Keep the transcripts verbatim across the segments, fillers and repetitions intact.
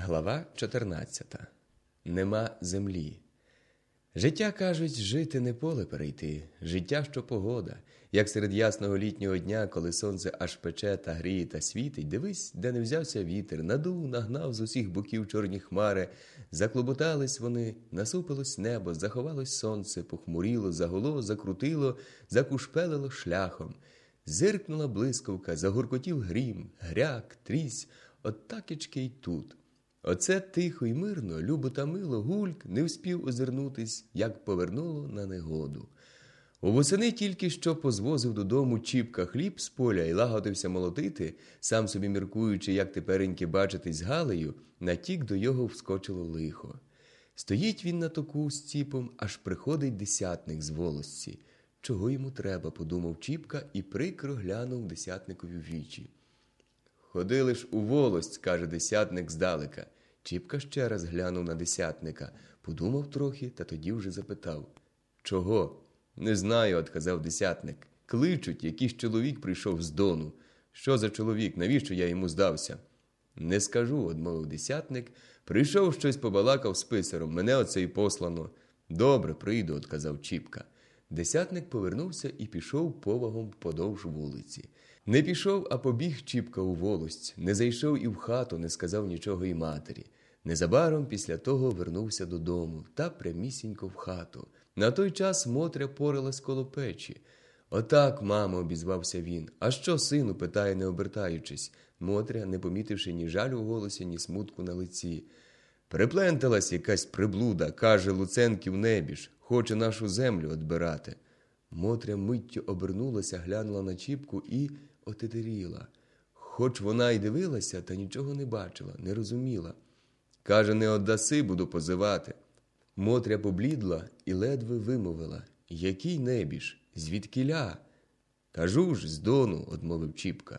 Глава чотирнадцята. Нема землі. Життя, кажуть, жити не поле перейти, життя, що погода. Як серед ясного літнього дня, коли сонце аж пече та гріє та світить, дивись, де не взявся вітер, надув, нагнав з усіх боків чорні хмари, заклоботались вони, насупилось небо, заховалось сонце, похмуріло, загуло, закрутило, закушпелило шляхом. Зиркнула блискавка, загуркотів грім, гряк, трісь, от такічки й тут. Оце тихо й мирно, любо та мило, гульк не вспів озирнутись, як повернуло на негоду. У восени тільки що позвозив додому Чіпка хліб з поля і лагодився молотити, сам собі міркуючи, як тепереньки бачитись з Галею, натік до його вскочило лихо. Стоїть він на току з ціпом, аж приходить десятник з волосці. Чого йому треба, подумав Чіпка і прикро глянув десятникові в вічі. «Ходили ж у волость», – каже десятник здалека. Чіпка ще раз глянув на десятника, подумав трохи, та тоді вже запитав. «Чого?» «Не знаю», – odказав десятник. «Кличуть, якийсь чоловік прийшов з Дону». «Що за чоловік? Навіщо я йому здався?» «Не скажу», – одмовив десятник. «Прийшов щось побалакав з писарем, мене оце й послано». «Добре, прийду», – odказав Чіпка. Десятник повернувся і пішов повагом подовж вулиці. Не пішов, а побіг Чіпка у волость, не зайшов і в хату, не сказав нічого й матері. Незабаром після того вернувся додому та прямісінько в хату. На той час Мотря поралась коло печі. «Отак, мамо», – обізвався він. «А що, сину?» – питає, не обертаючись. Мотря, не помітивши ні жалю в голосі, ні смутку на лиці. «Припленталась якась приблуда, каже, Луценків небіж, хоче нашу землю одбирати». Мотря миттю обернулася, глянула на Чіпку і отетеріла. Хоч вона й дивилася, та нічого не бачила, не розуміла. Каже, не оддаси, буду позивати. Мотря поблідла і ледве вимовила. Який небіж? Звідкіля? Кажу ж, з Дону, одмовив Чіпка.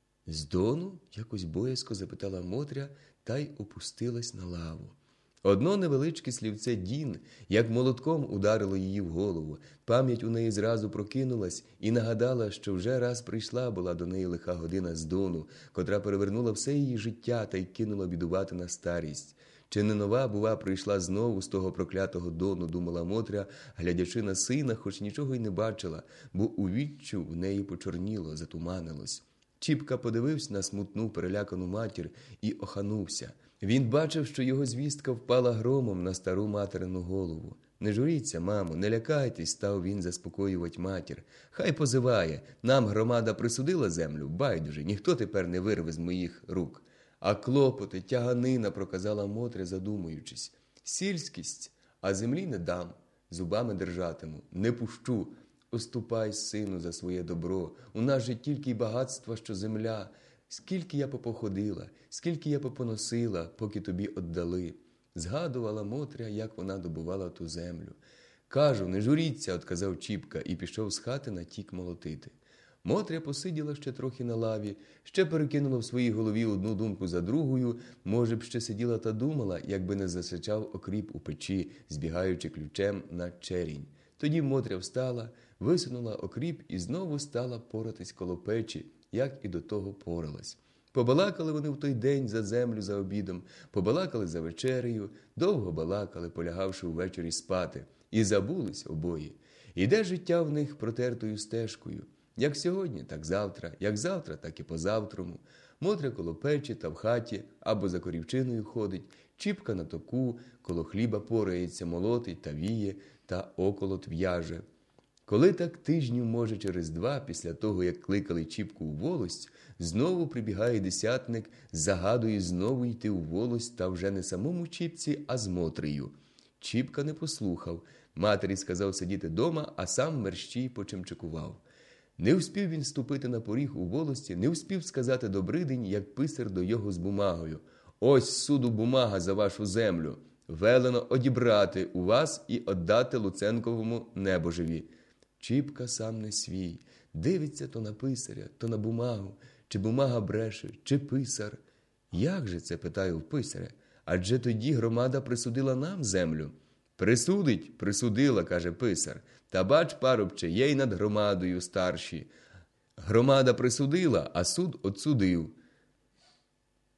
З Дону? Якось боязко запитала Мотря та й опустилась на лаву. Одно невеличке слівце «дін», як молотком ударило її в голову. Пам'ять у неї зразу прокинулась і нагадала, що вже раз прийшла була до неї лиха година з Дону, котра перевернула все її життя та й кинула бідувати на старість. Чи не нова, бува, прийшла знову з того проклятого Дону, думала Мотря, глядячи на сина, хоч нічого й не бачила, бо у відчу в неї почорніло, затуманилось. Чіпка подивився на смутну, перелякану матір і оханувся. Він бачив, що його звістка впала громом на стару материну голову. «Не журіться, мамо, не лякайтесь», – став він заспокоювати матір. «Хай позиває, нам громада присудила землю, байдуже, ніхто тепер не вирве з моїх рук». «А клопоти, тяганина», – проказала Мотря, задумуючись. «Сільськість, а землі не дам, зубами держатиму, не пущу. Оступай, сину, за своє добро, у нас же тільки й багатства, що земля. Скільки я попоходила, скільки я попоносила, поки тобі оддали». Згадувала Мотря, як вона добувала ту землю. «Кажу, не журіться», – odказав Чіпка і пішов з хати на тік молотити. Мотря посиділа ще трохи на лаві, ще перекинула в своїй голові одну думку за другою, може б ще сиділа та думала, якби не засичав окріп у печі, збігаючи ключем на черінь. Тоді Мотря встала, висунула окріп і знову стала поратись коло печі, як і до того поралась. Побалакали вони в той день за землю за обідом, побалакали за вечерею, довго балакали, полягавши ввечері спати, і забулись обоє. Іде життя в них протертою стежкою. Як сьогодні, так завтра, як завтра, так і позавтрому. Мотря коло печі та в хаті, або за корівчиною ходить, Чіпка на току, коло хліба порається, молотить та віє, та околот в'яже. Коли так тижнів, може, через два, після того, як кликали Чіпку у волость, знову прибігає десятник, загадує знову йти у волость, та вже не самому Чіпці, а з Мотрею. Чіпка не послухав, матері сказав сидіти дома, а сам мерщій почимчикував. Не вспів він ступити на поріг у волості, не вспів сказати добридень, як писар до його з бумагою. «Ось суду бумага за вашу землю. Велено одібрати у вас і отдати Луценковому небожеві». Чіпка сам не свій, дивиться то на писаря, то на бумагу, чи бумага бреше, чи писар. «Як же це?» – питаю в писаря. «Адже тоді громада присудила нам землю». «Присудить, присудила», – каже писар. «Та бач, парубче, є й над громадою старші. Громада присудила, а суд отсудив».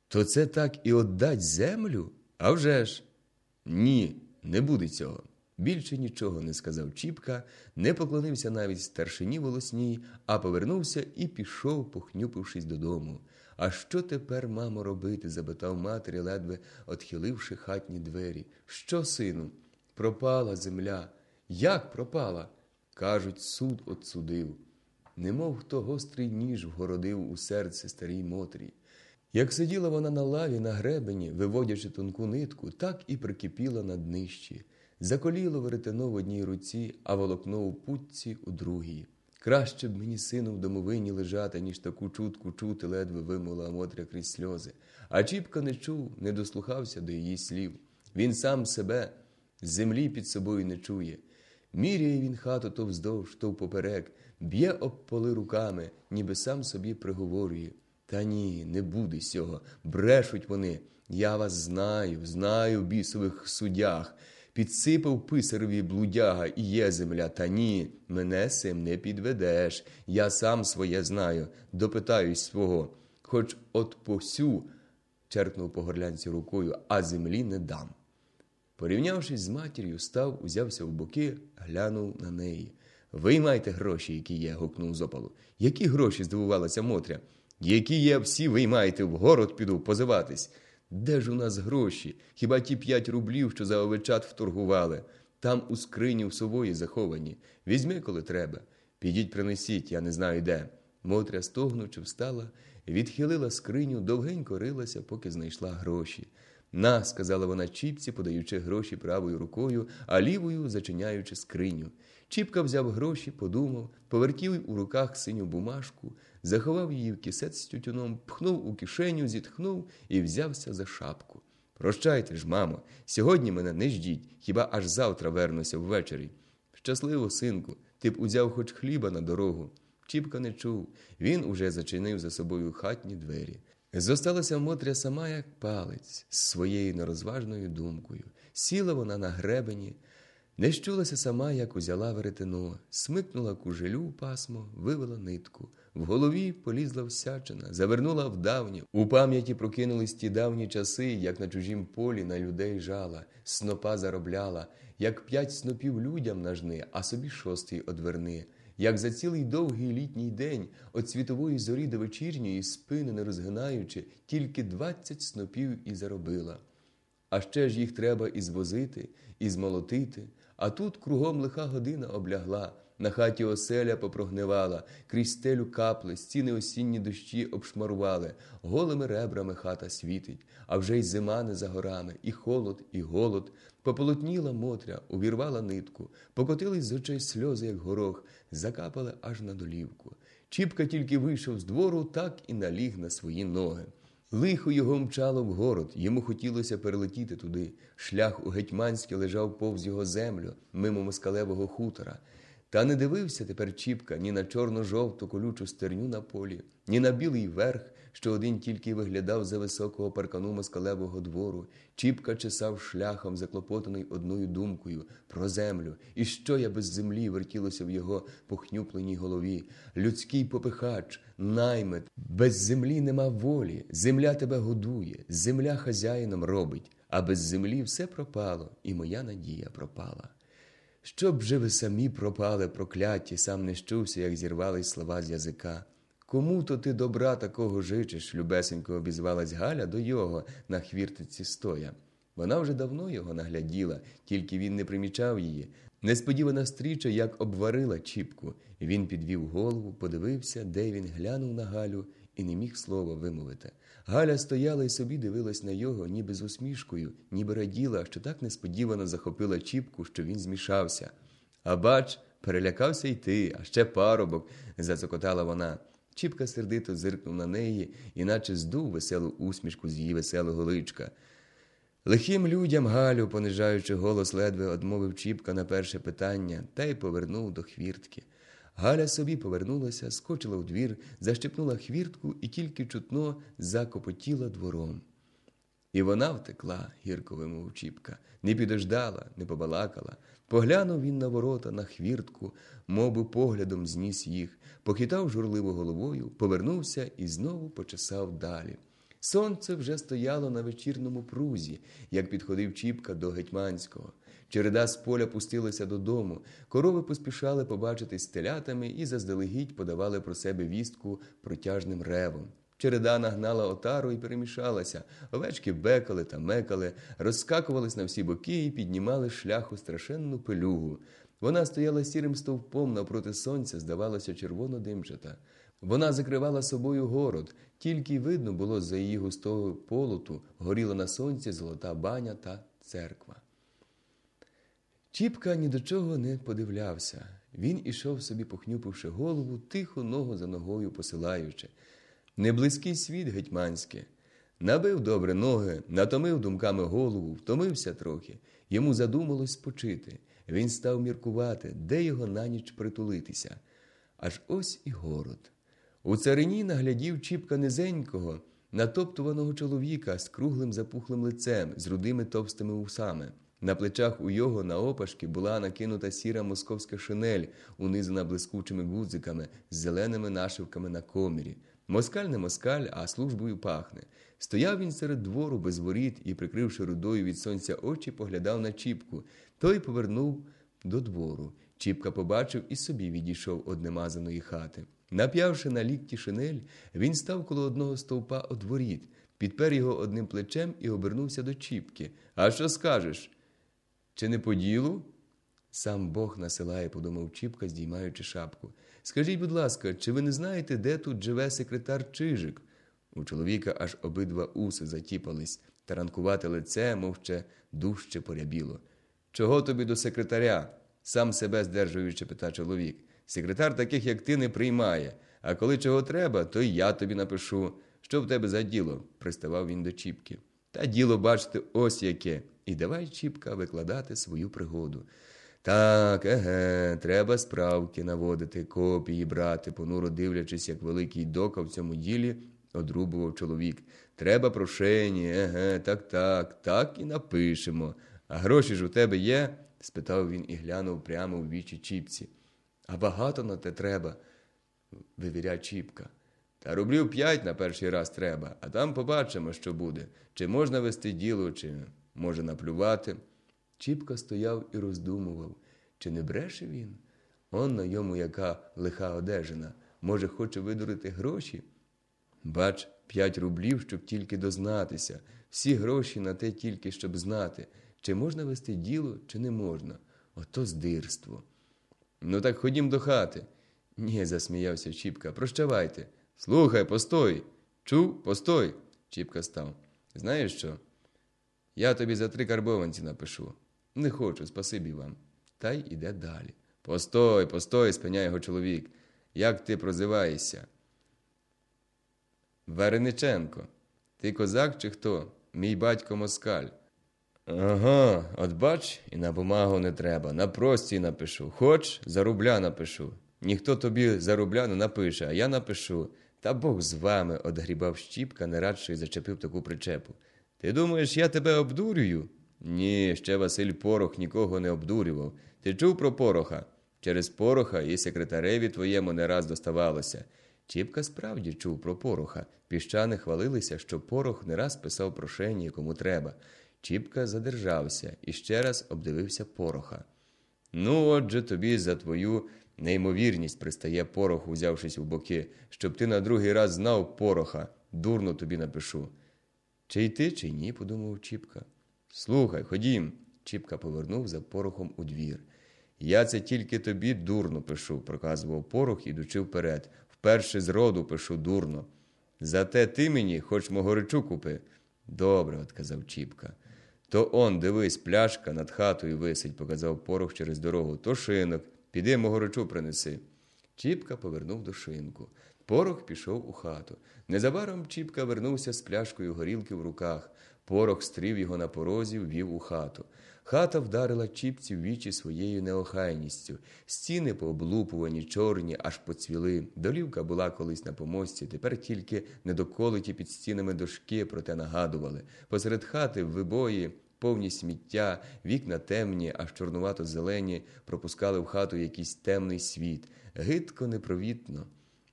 То це так і отдать землю? А вже ж! Ні, не буде цього. Більше нічого не сказав Чіпка, не поклонився навіть старшині волосній, а повернувся і пішов, похнюпившись додому. «А що тепер, мамо, робити?» – запитав матері, ледве отхиливши хатні двері. «Що, сину? Пропала земля». «Як пропала?» «Кажуть, суд отсудив». Немов хто гострий ніж вгородив у серце старій Мотрі. Як сиділа вона на лаві на гребені, виводячи тонку нитку, так і прикипіла на днищі. Заколіло веретено в одній руці, а волокно у путці у другій. «Краще б мені, сину, в домовині лежати, ніж таку чутку чути», – ледве вимовила Мотря крізь сльози. А Чіпка не чув, не дослухався до її слів. Він сам себе з землі під собою не чує. Міряє він хату то вздовж, то впоперек, б'є об поли руками, ніби сам собі приговорює. Та ні, не буде сього, брешуть вони. Я вас знаю, знаю в бісових судях. Підсипав писареві блудяга і є земля. Та ні, мене сим не підведеш. Я сам своє знаю, допитаюсь свого. Хоч от посю, черкнув по горлянці рукою, а землі не дам. Порівнявшись з матір'ю, став, узявся в боки, глянув на неї. «Виймайте гроші, які є», – гукнув з опалу. «Які гроші?» – здивувалася Мотря. «Які є, всі виймайте, в город піду позиватись». «Де ж у нас гроші? Хіба ті п'ять рублів, що за овечат вторгували? Там у скрині в сової заховані. Візьми, коли треба. Підіть принесіть, я не знаю де». Мотря, стогнучи, встала, відхилила скриню, довгенько рилася, поки знайшла гроші. «На», – сказала вона Чіпці, подаючи гроші правою рукою, а лівою зачиняючи скриню. Чіпка взяв гроші, подумав, повертів у руках синю бумажку, заховав її в кисет з тютюном, пхнув у кишеню, зітхнув і взявся за шапку. «Прощайте ж, мамо, сьогодні мене не ждіть, хіба аж завтра вернуся ввечері». «Щасливо, синку, ти б узяв хоч хліба на дорогу». Чіпка не чув, він уже зачинив за собою хатні двері. Зосталася Мотря сама, як палець, з своєю нерозважною думкою. Сіла вона на гребені, не щулася сама, як узяла веретено, смикнула кужелю в пасмо, вивела нитку. В голові полізла всячина, завернула в давнє. У пам'яті прокинулись ті давні часи, як на чужім полі на людей жала, снопа заробляла, як п'ять снопів людям нажни, а собі шостий одверни. Як за цілий довгий літній день, от світової зорі до вечірньої, спини не розгинаючи, тільки двадцять снопів і заробила. А ще ж їх треба і звозити, і змолотити, а тут кругом лиха година облягла, на хаті оселя попрогнивала, крізь стелю капли, стіни осінні дощі обшмарували, голими ребрами хата світить, а вже й зима не за горами, і холод, і голод. Пополотніла Мотря, увірвала нитку, покотились з очей сльози, як горох, закапали аж на долівку. Чіпка тільки вийшов з двору, так і наліг на свої ноги. Лихо його мчало в город, йому хотілося перелетіти туди. Шлях у Гетьманське лежав повз його землю, мимо москалевого хутора. Та не дивився тепер Чіпка ні на чорно-жовту колючу стерню на полі, ні на білий верх, що один тільки виглядав за високого паркану москалевого двору. Чіпка чесав шляхом, заклопотаний одною думкою – про землю. І що я без землі, вертілося в його похнюпленій голові. Людський попихач, наймит. Без землі нема волі, земля тебе годує, земля хазяїном робить. А без землі все пропало, і моя надія пропала. Щоб же ви самі пропали, прокляті, сам не щувся, як зірвались слова з язика. Кому-то ти добра такого жичиш, любесенько обізвалась Галя до його на хвіртиці стоя. Вона вже давно його нагляділа, тільки він не примічав її. Несподівана стріча, як обварила Чіпку. Він підвів голову, подивився, де він, глянув на Галю і не міг слова вимовити. Галя стояла і собі дивилась на його, ніби з усмішкою, ніби раділа, що так несподівано захопила Чіпку, що він змішався. «А бач, перелякався й ти, а ще парубок», – зацокотала вона. Чіпка сердито зиркнув на неї, іначе здув веселу усмішку з її веселого личка. «Лихим людям, Галю», – понижаючи голос, ледве одмовив Чіпка на перше питання, та й повернув до хвіртки. Галя собі повернулася, скочила в двір, защепнула хвіртку і тільки чутно закопотіла двором. І вона втекла, гірко вимовив Чіпка, не підождала, не побалакала. Поглянув він на ворота, на хвіртку, мовби поглядом зніс їх, похитав журливо головою, повернувся і знову почесав далі. Сонце вже стояло на вечірному прузі, як підходив Чіпка до Гетьманського. Череда з поля пустилася додому, корови поспішали побачитись з телятами і заздалегідь подавали про себе вістку протяжним ревом. Череда нагнала отару і перемішалася, овечки бекали та мекали, розскакувались на всі боки і піднімали з шляху страшенну пилюгу. Вона стояла сірим стовпом навпроти сонця, здавалося, червоно-димчата. Вона закривала собою город, тільки й видно було з-за її густого полоту горіла на сонці золота баня та церква. Чіпка ні до чого не подивлявся. Він ішов собі, похнюпивши голову, тихо ногу за ногою посилаючи. Неблизький світ гетьманський. Набив добре ноги, натомив думками голову, втомився трохи. Йому задумалось спочити. Він став міркувати, де його на ніч притулитися. Аж ось і город. У царині наглядів Чіпка низенького, натоптуваного чоловіка з круглим запухлим лицем, з рудими товстими усами. На плечах у його наопашки була накинута сіра московська шинель, унизана блискучими гудзиками, з зеленими нашивками на комірі. Москаль не москаль, а службою пахне. Стояв він серед двору без воріт і, прикривши рудою від сонця очі, поглядав на Чіпку. Той повернув до двору. Чіпка побачив і собі відійшов од немазаної хати. Нап'явши на лікті шинель, він став коло одного стовпа од воріт, підпер його одним плечем і обернувся до Чіпки. «А що скажеш? Чи не по ділу?» «Сам Бог насилає», – подумав Чіпка, здіймаючи шапку. «Скажіть, будь ласка, чи ви не знаєте, де тут живе секретар Чижик?» У чоловіка аж обидва уси затіпались, та ранкувате лице, мовче, дужче порябіло. «Чого тобі до секретаря?» – сам себе здержуючи, пита чоловік. «Секретар таких, як ти, не приймає. А коли чого треба, то й я тобі напишу. Що в тебе за діло?» – приставав він до Чіпки. «Та діло, бачите, ось яке». І давай Чіпка викладати свою пригоду. «Так, еге, треба справки наводити, копії брати», понуро дивлячись, як великий дока в цьому ділі, одрубував чоловік. «Треба прошені, еге, так-так, так і напишемо. А гроші ж у тебе є?» – спитав він і глянув прямо в вічі Чіпці. «А багато на те треба?» – вивіряв Чіпка. «Та рублів п'ять на перший раз треба, а там побачимо, що буде. Чи можна вести діло, чи може наплювати?» Чіпка стояв і роздумував. Чи не бреше він? Он на йому яка лиха одежина. Може, хоче видурити гроші? Бач, п'ять рублів, щоб тільки дознатися. Всі гроші на те тільки, щоб знати, чи можна вести діло, чи не можна. Ото здирство. «Ну так ходім до хати». «Ні», – засміявся Чіпка, – «прощавайте». «Слухай, постой». «Чув? Постой». Чіпка став. «Знаєш що? Я тобі за три карбованці напишу». «Не хочу, спасибі вам». Та й іде далі. «Постой, постой», – спиняє його чоловік. «Як ти прозиваєшся?» «Варениченко». «Ти козак чи хто?» «Мій батько москаль». «Ага, от бач, і на бумагу не треба, на простій напишу. Хоч, за рубля напишу». «Ніхто тобі за рубля не напише, а я напишу». «Та Бог з вами», – одгрібав Чіпка, не радше й зачепив таку причепу. «Ти думаєш, я тебе обдурюю?» «Ні, ще Василь Порох нікого не обдурював. Ти чув про Пороха? Через Пороха і секретареві твоєму не раз доставалося». Чіпка справді чув про Пороха. Піщани хвалилися, що Порох не раз писав прошення, кому треба. Чіпка задержався і ще раз обдивився Пороха. «Ну, отже, тобі за твою неймовірність пристає Порох, узявшись у боки, щоб ти на другий раз знав Пороха. Дурно тобі напишу». «Чи йти, чи ні?» – подумав Чіпка. «Слухай, ходім». Чіпка повернув за Порохом у двір. «Я це тільки тобі дурно пишу», – проказував Порох, ідучи вперед. «Вперше з роду пишу дурно. Зате ти мені хоч могоричу купи». «Добре», – отказав Чіпка. «То он, дивись, пляшка над хатою висить», – показав Порох через дорогу. «То шинок. Піди могоричу принеси». Чіпка повернув до шинку. Порох пішов у хату. Незабаром Чіпка вернувся з пляшкою горілки в руках. Порох стрів його на порозі, ввів у хату. Хата вдарила Чіпці в вічі своєю неохайністю. Стіни пооблупувані, чорні, аж поцвіли. Долівка була колись на помості, тепер тільки недоколиті під стінами дошки, проте нагадували. Посеред хати в вибої повні сміття, вікна темні, аж чорнувато-зелені, пропускали в хату якийсь темний світ. Гидко, непровітно.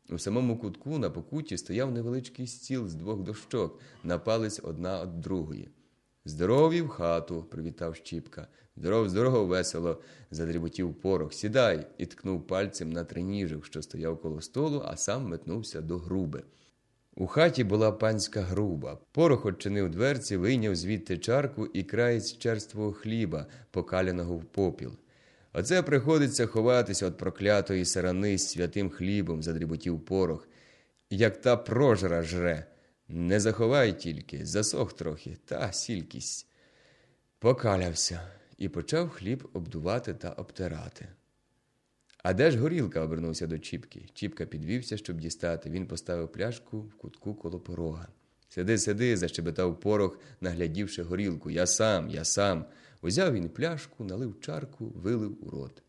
У самому кутку на покуті стояв невеличкий стіл з двох дощок, на палець одна від другої. «Здорові в хату!» – привітав Щіпка. «Здоров, здоров, весело!» – задріботів Порох. «Сідай!» – і ткнув пальцем на триніжок, що стояв коло столу, а сам метнувся до груби. У хаті була панська груба. Порох odчинив дверці, вийняв звідти чарку і краєць черствого хліба, покаляного в попіл. «Оце приходиться ховатися від проклятої сарани з святим хлібом», – задріботів Порох. «Як та прожра жре. Не заховай тільки, засох трохи, та сількість». Покалявся і почав хліб обдувати та обтирати. «А де ж горілка?» – обернувся до Чіпки. Чіпка підвівся, щоб дістати. Він поставив пляшку в кутку коло порога. «Сиди, сиди!» – защебетав Порох, наглядівши горілку. «Я сам, я сам!» Узяв він пляшку, налив чарку, вилив у рот.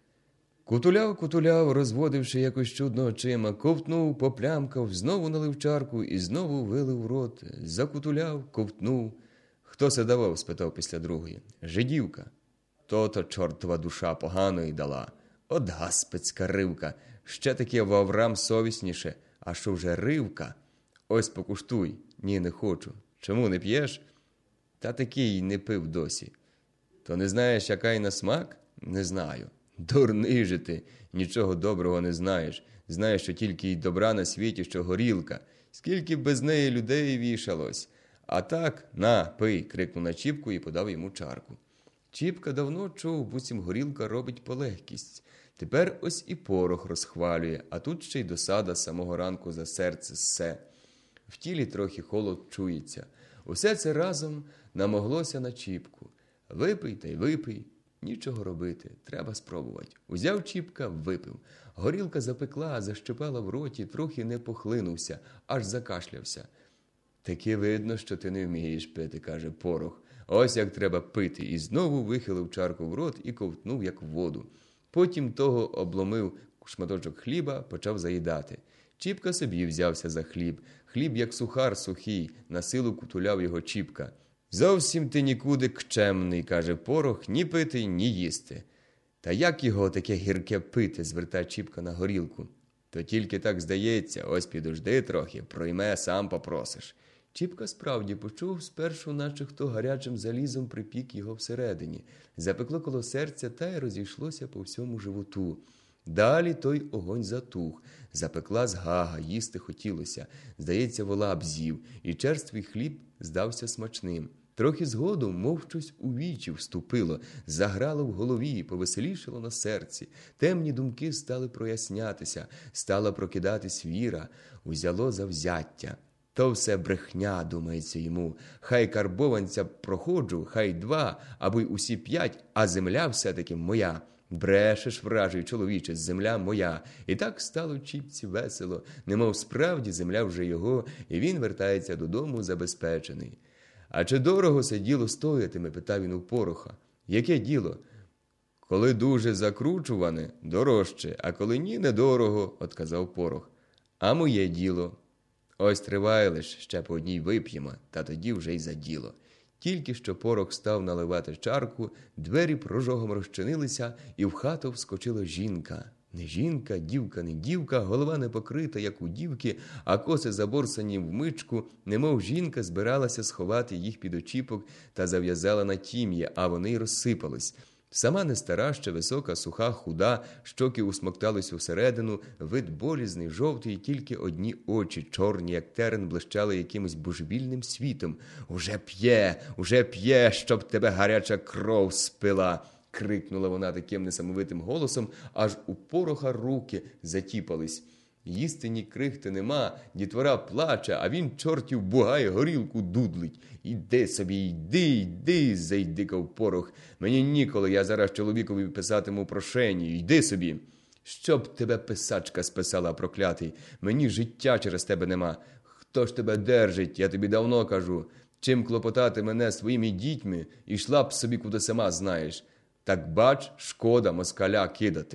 Кутуляв, кутуляв, розводивши якось чудно очима, ковтнув, поплямкав, знову налив чарку і знову вилив у рот. Закутуляв, ковтнув. «Хто се давав?» – спитав після другої. «Жидівка». «То-то чортова душа поганої дала. От гаспецька ривка. Ще таке в Аврам совісніше. А що вже ривка? Ось покуштуй». «Ні, не хочу». «Чому не п'єш?» «Та такий не пив досі». «То не знаєш, яка й на смак?» «Не знаю». «Дурний же ти, нічого доброго не знаєш. Знаєш, що тільки й добра на світі, що горілка. Скільки б без неї людей вішалось. А так, на, пий», – крикнув на Чіпку і подав йому чарку. Чіпка давно чув, буцім горілка робить полегкість. Тепер ось і Порох розхвалює, а тут ще й досада з самого ранку за серце ссе. В тілі трохи холод чується. Усе це разом намоглося на Чіпку. Випий та й випий. Нічого робити, треба спробувати. Узяв Чіпка, випив. Горілка запекла, защепала в роті, трохи не похлинувся, аж закашлявся. «Таки видно, що ти не вмієш пити», – каже Порох. «Ось як треба пити». І знову вихилив чарку в рот і ковтнув, як в воду. Потім того обломив шматочок хліба, почав заїдати. Чіпка собі взявся за хліб. Хліб, як сухар сухий, на силу кутуляв його Чіпка. «Зовсім ти нікуди кчемний», – каже Порох, – «ні пити, ні їсти». «Та як його таке гірке пити?» – звертає Чіпка на горілку. «То тільки так здається, ось підожди трохи, пройме, сам попросиш». Чіпка справді почув спершу, наче хто гарячим залізом припік його всередині. Запекло коло серця та й розійшлося по всьому животу. Далі той огонь затух. Запекла згага, їсти хотілося. Здається, вола б з'їв, і черствий хліб здався смачним. Трохи згодом, мов щось у вічі вступило, заграло в голові, повеселішало на серці. Темні думки стали прояснятися, стала прокидатись віра, узяло завзяття. То все брехня, думається йому. Хай карбованця проходжу, хай два, або й усі п'ять, а земля все-таки моя. Брешеш, вражий чоловіче, земля моя. І так стало Чіпці весело, немов справді земля вже його, і він вертається додому забезпечений. «А чи дорого це діло стоятиме?» – питав він у Пороха. «Яке діло?» «Коли дуже закручуване, дорожче, а коли ні, недорого», – отказав Порох. «А моє діло?» «Ось триває лиш, ще по одній вип'ємо, та тоді вже й за діло». Тільки що Порох став наливати чарку, двері прожогом розчинилися, і в хату вскочила жінка. Не жінка, дівка, не дівка, голова не покрита, як у дівки, а коси заборсані в мичку, немов жінка збиралася сховати їх під очіпок та зав'язала на тім'я, а вони й розсипались. Сама не стара, ще висока, суха, худа, щоки усмоктались усередину, вид болізний, жовтий, тільки одні очі, чорні, як терен, блищали якимось божевільним світом. «Уже п'є, уже п'є, щоб тебе гаряча кров спила!» – крикнула вона таким несамовитим голосом, аж у Пороха руки затіпались. Їсти ні крихти нема, дітвора плаче, а він, чортів, бугає, горілку дудлить. «Іди собі, йди, йди!» – зайдикав Порох. «Мені ніколи, я зараз чоловікові писатиму прошені, йди собі!» «Щоб тебе писачка списала, проклятий, мені життя через тебе нема. Хто ж тебе держить, я тобі давно кажу. Чим клопотати мене своїми дітьми, ішла б собі, куди сама знаєш. Так бач, шкода москаля кидати.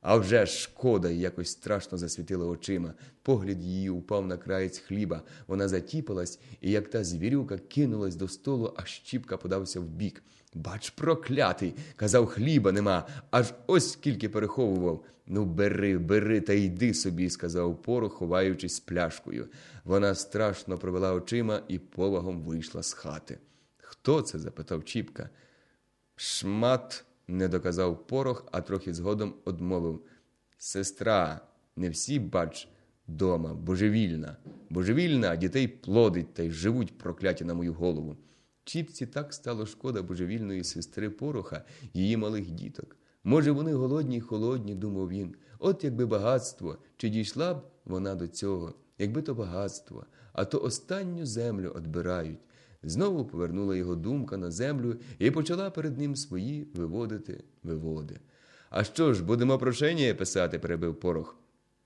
А вже ж шкода, і якось страшно засвітила очима. Погляд її упав на краєць хліба. Вона затіпалась, і як та звірюка кинулась до столу, аж Чіпка подався вбік. «Бач, проклятий! Казав, хліба нема, аж ось скільки переховував. Ну, бери, бери та йди собі», – сказав Порох, ховаючись з пляшкою. Вона страшно провела очима і повагом вийшла з хати. «Хто це?» – запитав Чіпка. «Шмат», – не доказав Порох, а трохи згодом одмовив. «Сестра, не всі, бач, дома, божевільна. Божевільна, а дітей плодить, та й живуть прокляті на мою голову». Чіпці так стало шкода божевільної сестри Пороха, її малих діток. Може, вони голодні й холодні, думав він. От якби багатство, чи дійшла б вона до цього, якби то багатство, а то останню землю одбирають. Знову повернула його думка на землю і почала перед ним свої виводити виводи. «А що ж, будемо прошення писати?» – перебив Порох.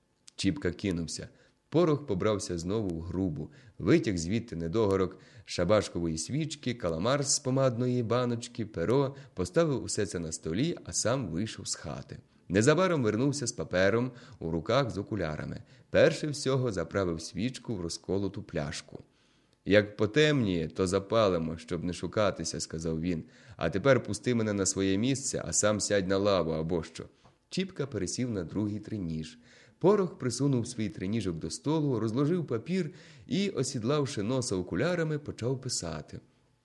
Чіпка кинувся. Порох побрався знову в грубу, витяг звідти недогорок шабашкової свічки, каламар з помадної баночки, перо, поставив усе це на столі, а сам вийшов з хати. Незабаром вернувся з папером у руках з окулярами. Перше всього заправив свічку в розколоту пляшку. «Як потемніє, то запалимо, щоб не шукатися», – сказав він. «А тепер пусти мене на своє місце, а сам сядь на лаву або що». Чіпка пересів на другий триніж. Порох присунув свій триніжок до столу, розложив папір і, осідлавши носа окулярами, почав писати.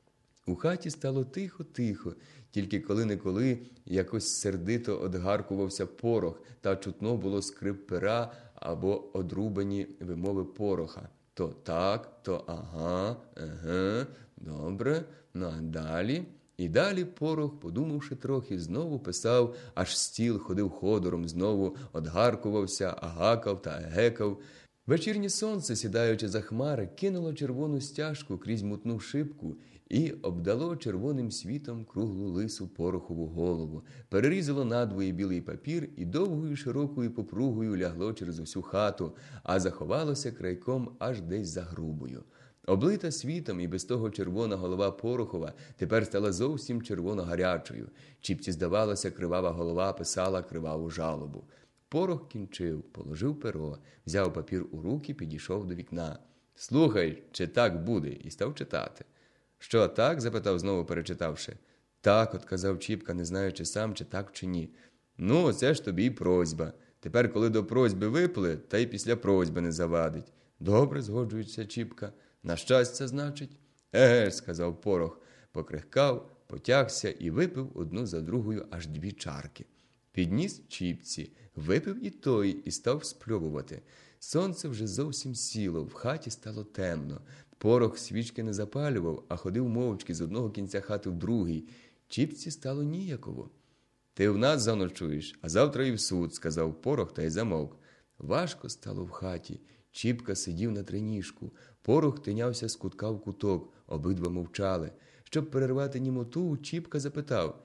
У хаті стало тихо-тихо, тільки коли-неколи якось сердито одгаркувався Порох, та чутно було скрип пера або одрубані вимови Пороха. То так, то ага, еге, добре, ну а далі? І далі Порох, подумавши трохи, знову писав, аж стіл ходив ходором, знову одгаркувався, агакав та егекав. Вечірнє сонце, сідаючи за хмари, кинуло червону стяжку крізь мутну шибку і обдало червоним світом круглу лису Порохову голову, перерізало надвоє білий папір і довгою широкою попругою лягло через усю хату, а заховалося крайком аж десь за грубою. Облита світом і без того червона голова Порохова тепер стала зовсім червоно-гарячою. Чіпці здавалося, кривава голова писала криваву жалобу. Порох кінчив, положив перо, взяв папір у руки, підійшов до вікна. «Слухай, чи так буде?» – і став читати. «Що, так?» – запитав, знову перечитавши. «Так», – отказав Чіпка, не знаючи сам, чи так, чи ні. «Ну, це ж тобі й просьба. Тепер, коли до просьби випли, та й після просьби не завадить». «Добре», – згоджується Чіпка. «На щастя, значить?» «Еге», – сказав Порох, покрихкав, потягся і випив одну за другою аж дві чарки. Підніс Чіпці, випив і той, і став спльовувати. Сонце вже зовсім сіло, в хаті стало темно. Порох свічки не запалював, а ходив мовчки з одного кінця хати в другий. Чіпці стало ніяково. «Ти в нас заночуєш, а завтра і в суд», – сказав Порох та й замовк. Важко стало в хаті. Чіпка сидів на триніжку. Порох тинявся з кутка в куток. Обидва мовчали. Щоб перервати німоту, Чіпка запитав.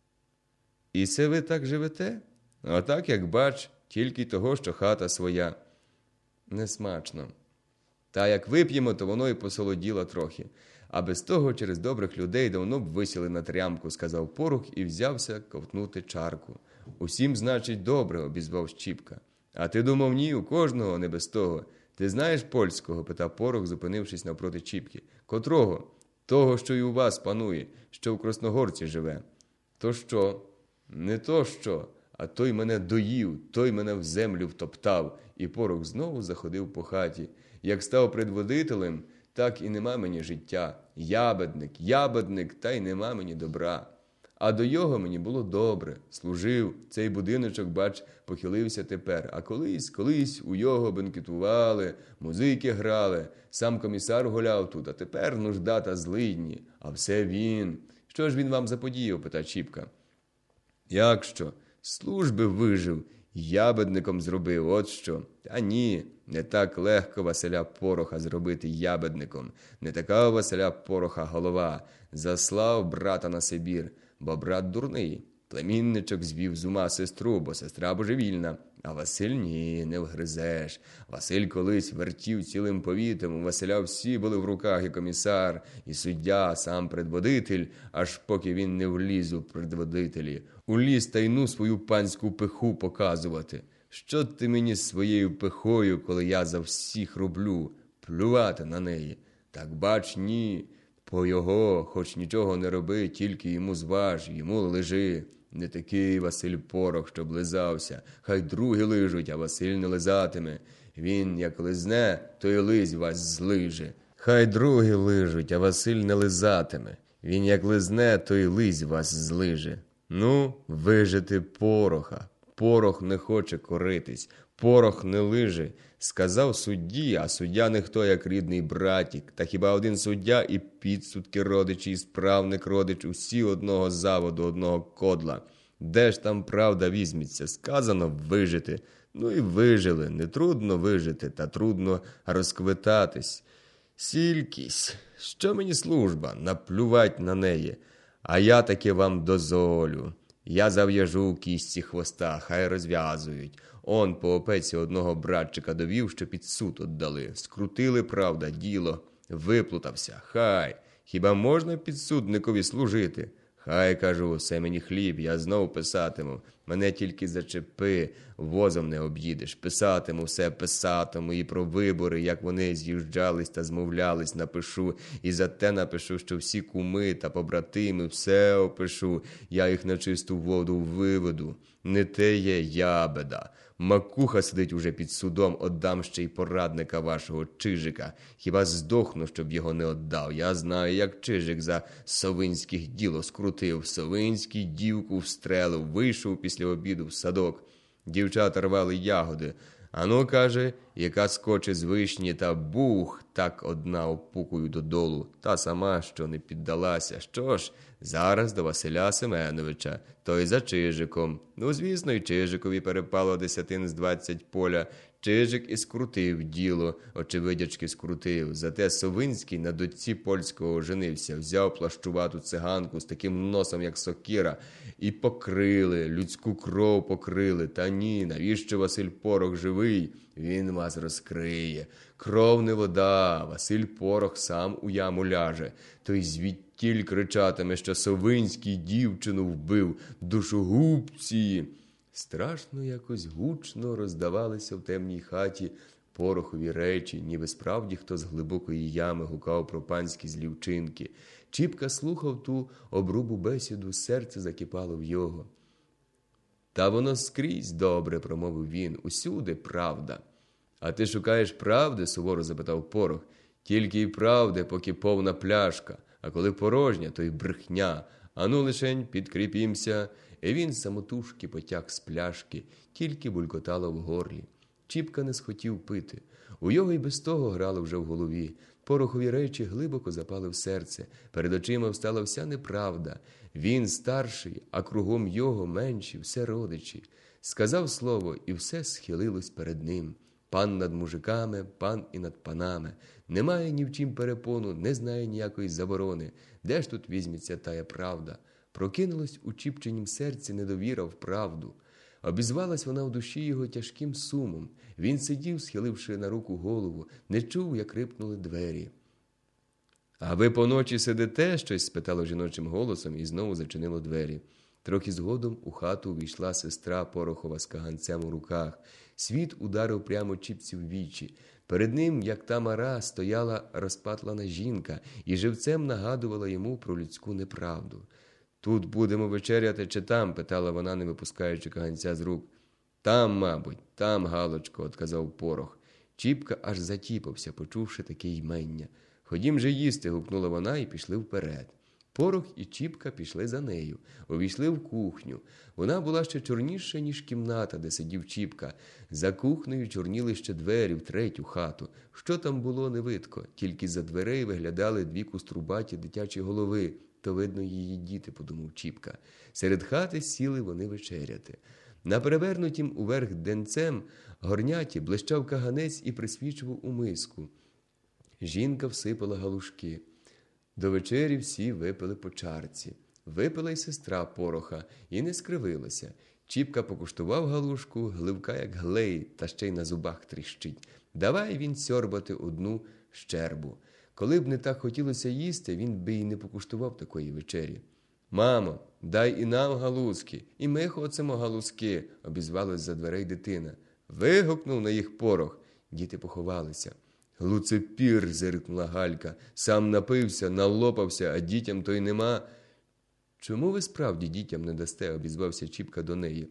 «І це ви так живете?» «Отак, як бач, тільки того, що хата своя». «Несмачно. Та як вип'ємо, то воно й посолоділо трохи. А без того через добрих людей давно б висіли на трямку», – сказав Порох і взявся ковтнути чарку. «Усім, значить, добре», – обізвав Чіпка. «А ти думав, ні, у кожного, не без того. Ти знаєш польського?» – питав Порох, зупинившись навпроти Чіпки. «Котрого?» «Того, що й у вас панує, що в Красногорці живе». «То що?» «Не то що, а той мене доїв, той мене в землю втоптав». І Порох знову заходив по хаті. «Як став предводителем, так і нема мені життя. Ябедник, ябедник, та й нема мені добра. А до його мені було добре. Служив, цей будиночок, бач, похилився тепер. А колись, колись у його бенкетували, музики грали, сам комісар гуляв тут, а тепер нужда та злидні. А все він. Що ж він вам заподіяв?» – питав Чіпка. «Як що? Служби вижив, ябедником зробив, от що. Та ні, не так легко Василя Пороха зробити ябедником. Не така у Василя Пороха голова. Заслав брата на Сибір, бо брат дурний. Племінничок звів з ума сестру, бо сестра божевільна. А Василь ні, не вгризеш. Василь колись вертів цілим повітом, у Василя всі були в руках і комісар, і суддя, сам предводитель, аж поки він не вліз у предводителі. Уліз та йну свою панську пиху показувати. Що ти мені з своєю пихою, коли я за всіх роблю? Плювати на неї. Так бач, ні. По його, хоч нічого не роби, тільки йому зваж, йому лежи. Не такий Василь Порох, щоб лизався. Хай другі лижуть, а Василь не лизатиме. Він, як лизне, то й лизь вас злиже. Хай другі лижуть, а Василь не лизатиме. Він, як лизне, то й лизь вас злиже. Ну, вижити Пороха. Порох не хоче коритись. Порох не лиже. Сказав судді, а суддя не хто, як рідний братік. Та хіба один суддя і підсудки родичі, і справник родич, усі одного заводу, одного кодла. Де ж там правда візьметься? Сказано вижити. Ну і вижили. Не трудно вижити, та трудно розквитатись. Сількість. Що мені служба? Наплювать на неї. А я таки вам дозволю. Я зав'яжу у кістці хвоста, хай розв'язують. Он по опеці одного братчика довів, що під суд отдали. Скрутили, правда, діло. Виплутався. Хай. Хіба можна підсудникові служити? Хай, кажу, все мені хліб, я знов писатиму. Мене тільки зачепи, возом не об'їдеш. Писатиму, все писатиму, і про вибори, як вони з'їжджались та змовлялись, напишу. І за те напишу, що всі куми та побратими, все опишу. Я їх на чисту воду виведу. Не те є ябеда. Макуха сидить уже під судом, отдам ще й порадника вашого Чижика. Хіба здохну, щоб його не отдав? Я знаю, як Чижик за Совинських діло скрутив. Совинський дівку встрелив, вийшов після обіду в садок. Дівчата рвали ягоди. Ану, каже, яка скоче з вишні, та бух, так одна опукою додолу. Та сама, що не піддалася. Що ж, зараз до Василя Семеновича, той за Чижиком. Ну, звісно, і Чижикові перепало десятин з двадцять поля. Чижик і скрутив діло, очевидячки скрутив. Зате Совинський на дочці польського оженився, взяв плащувату циганку з таким носом, як сокира, і покрили, людську кров покрили. Та ні, навіщо Василь Порох живий? Він вас розкриє. Кров не вода, Василь Порох сам у яму ляже. Той звідтіль кричатиме, що Совинський дівчину вбив, душогубці. Страшно якось гучно роздавалися в темній хаті Порохові речі, ніби справді хто з глибокої ями гукав про панські злівчинки. Чіпка слухав ту обрубу бесіду, серце закипало в його. «Та воно скрізь добре», – промовив він, – «усюди правда». «А ти шукаєш правди?» – суворо запитав Порох. «Тільки й правди, поки повна пляшка, а коли порожня, то й брехня. Ану лишень підкріпімся». І він самотужки потяг з пляшки, тільки булькотало в горлі. Чіпка не схотів пити. У його й без того грало вже в голові. Порохові речі глибоко запали в серце. Перед очима встала вся неправда. Він старший, а кругом його менші, все родичі. Сказав слово, і все схилилось перед ним. Пан над мужиками, пан і над панами. Немає ні в чим перепону, не знає ніякої заборони. Де ж тут візьметься тая правда? Прокинулась у Чіпчинім серці недовіра в правду. Обізвалась вона в душі його тяжким сумом. Він сидів, схиливши на руку голову, не чув, як рипнули двері. «А ви поночі сидите?» – щось спитало жіночим голосом і знову зачинило двері. Трохи згодом у хату увійшла сестра Порохова з каганцем у руках. Світ ударив прямо Чіпці в вічі. Перед ним, як та мара, стояла розпатлана жінка і живцем нагадувала йому про людську неправду. «Тут будемо вечеряти чи там?» – питала вона, не випускаючи каганця з рук. «Там, мабуть, там, Галочко», – отказав Порох. Чіпка аж затіпався, почувши таке ймення. «Ходім же їсти», – гукнула вона і пішли вперед. Порох і Чіпка пішли за нею, увійшли в кухню. Вона була ще чорніша, ніж кімната, де сидів Чіпка. За кухнею чорніли ще двері в третю хату. Що там було, не видко, тільки за дверей виглядали дві куструбаті дитячі голови. То, видно, її діти, подумав Чіпка. Серед хати сіли вони вечеряти. На перевернутім уверх денцем горняті блищав каганець і присвічував у миску. Жінка всипала галушки. До вечері всі випили по чарці. Випила й сестра Пороха і не скривилася. Чіпка покуштував галушку, гливка як глей, та ще й на зубах тріщить. Давай він сьорбати одну щербу. Коли б не так хотілося їсти, він би й не покуштував такої вечері. «Мамо, дай і нам галузки, і ми хочемо галузки», – обізвалась за дверей дитина. Вигукнув на їх Порох. Діти поховалися. «Луцепір», – зиркнула Галька, – «сам напився, налопався, а дітям то й нема». «Чому ви справді дітям не дасте?» – обізвався Чіпка до неї.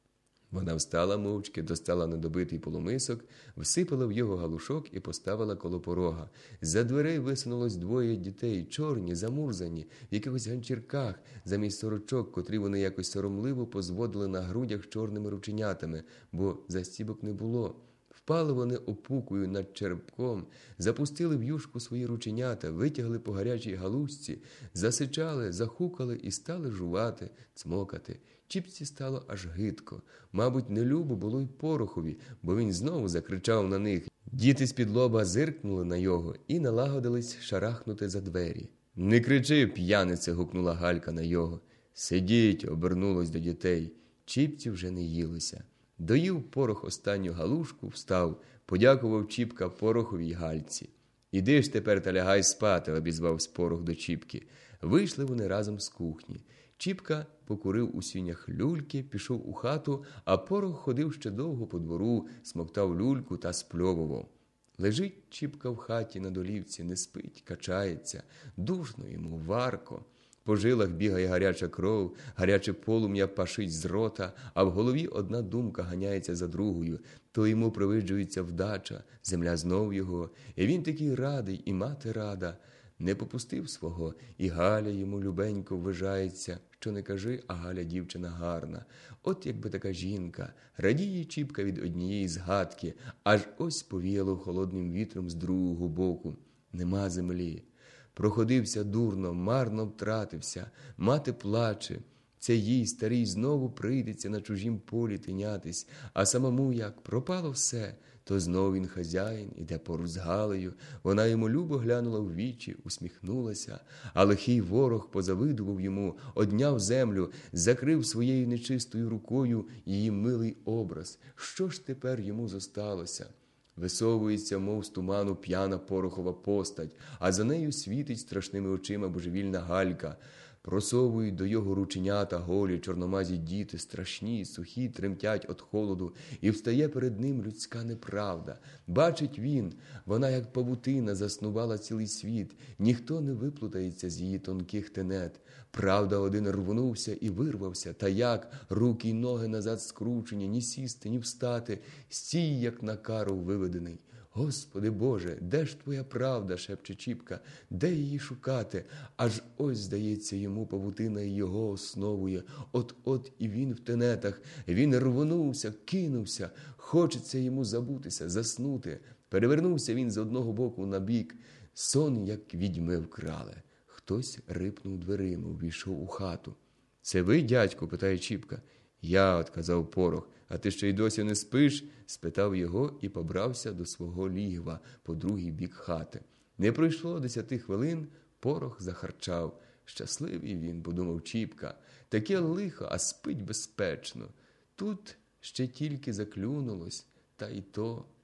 Вона встала мовчки, достала недобитий полумисок, всипала в його галушок і поставила коло порога. За дверей висунулось двоє дітей, чорні, замурзані, в якихось ганчірках, замість сорочок, котрі вони якось соромливо позводили на грудях чорними рученятами, бо застібок не було. Впали вони опукою над черепком, запустили в юшку свої рученята, витягли по гарячій галушці, засичали, захукали і стали жувати, цмокати. Чіпці стало аж гидко. Мабуть, нелюбо було й Порохові, бо він знову закричав на них. Діти з-під лоба зиркнули на його і налагодились шарахнути за двері. «Не кричи, п'янице!» – гукнула Галька на його. «Сидіть!» – обернулось до дітей. Чіпці вже не їлися. Доїв Порох останню галушку, встав, подякував Чіпка Порохові й Гальці. «Іди ж тепер та лягай спати», – обізвався Порох до Чіпки. Вийшли вони разом з кухні. Чіпка покурив у сінях люльки, пішов у хату, а Порох ходив ще довго по двору, смоктав люльку та спльовував. Лежить Чіпка в хаті на долівці, не спить, качається, душно йому, варко. По жилах бігає гаряча кров, гаряче полум'я пашить з рота, а в голові одна думка ганяється за другою. То йому привиджується вдача, земля знов його, і він такий радий, і мати рада. Не попустив свого, і Галя йому любенько ввижається, що не кажи, а Галя дівчина гарна. От якби така жінка, радіє Чіпка від однієї згадки, аж ось повіяло холодним вітром з другого боку. Нема землі. Проходився дурно, марно втратився, мати плаче. Це їй, старій, знову прийдеться на чужім полі тинятись, а самому як пропало все, то знов він хазяїн, іде поруч з Галею. Вона йому любо глянула в вічі, усміхнулася, а лихий ворог позавидував йому, одняв землю, закрив своєю нечистою рукою її милий образ. Що ж тепер йому зосталося? Висовується, мов з туману, п'яна Порохова постать, а за нею світить страшними очима божевільна Галька. Просовують до його рученята голі, чорномазі діти, страшні, сухі, тремтять від холоду, і встає перед ним людська неправда. Бачить він, вона, як павутина, заснувала цілий світ, ніхто не виплутається з її тонких тенет. Правда, один рвонувся і вирвався, та як, руки й ноги назад скручені, ні сісти, ні встати, стій, як на кару виведений. «Господи Боже, де ж твоя правда?» – шепче Чіпка. «Де її шукати?» Аж ось, здається, йому павутина й його основує. От-от і він в тенетах. Він рвонувся, кинувся. Хочеться йому забутися, заснути. Перевернувся він з одного боку на бік. Сон, як відьми, вкрали. Хтось рипнув дверима, увійшов у хату. «Це ви, дядьку?» – питає Чіпка. «Я», – отказав Порох. «А ти ще й досі не спиш?» – спитав його і побрався до свого лігва по другий бік хати. Не пройшло десяти хвилин, Порох захарчав. Щасливий він, подумав Чіпка. Таке лихо, а спить безпечно. Тут ще тільки заклюнулось, та й то...